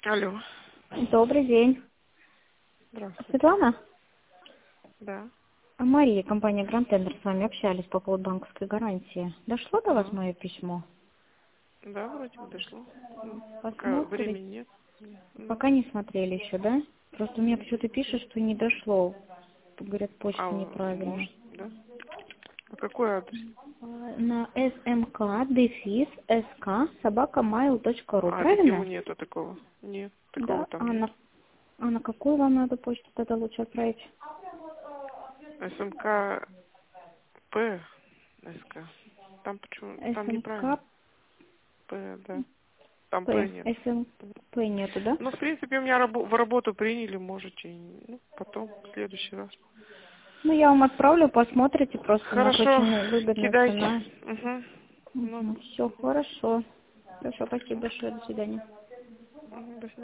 Алло. Добрый день. Здравствуйте. Светлана? Да. Мария, компания Grand Tender, с вами общались по поводу банковской гарантии. Дошло до вас Ага. мое письмо? Да, вроде бы дошло. Пока Посмотрите. времени нет. Пока не смотрели еще, да? Просто у меня почему-то пишет, что не дошло. Говорят, А, почта неправильно. может, да? А какой адрес? На smk дефис sk собакамайл.ру, А, так его правильно? нету такого. Нет, такого Да. там А нет. на какую вам надо почту тогда лучше отправить? СМК П. СК. Там почему? Там неправильно. smk П, да. Там П п нет. smp нету, да? Ну, в принципе, у меня в работу приняли, можете, потом, в следующий раз. Ну, я вам отправлю, посмотрите, просто у нас Хорошо, очень выгодная кидайте. цена. Угу. Ну, Все, хорошо. Хорошо, спасибо большое, до свидания.